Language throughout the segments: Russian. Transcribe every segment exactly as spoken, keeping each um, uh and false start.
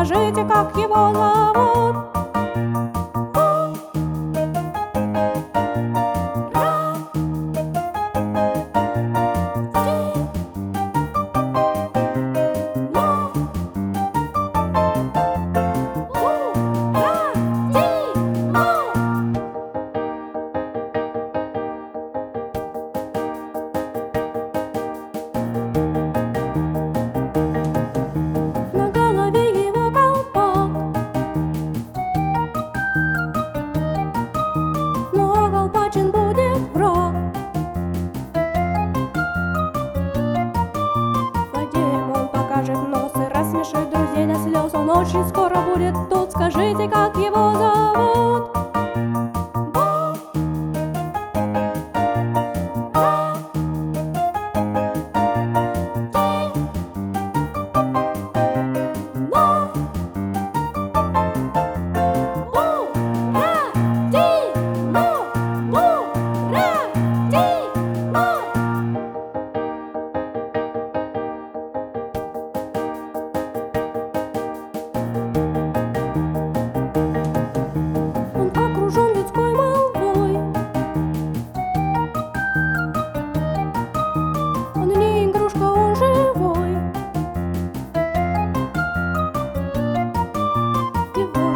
скажите, как его зовут? Колпачин будет враг. В воде он покажет нос и рассмешит друзей до слез. Он очень скоро будет тут. Скажите, как его зовут?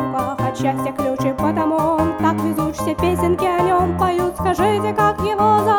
Счастье ключи, потому он так везуч, все песенки о нем поют. Скажите, как его зовут?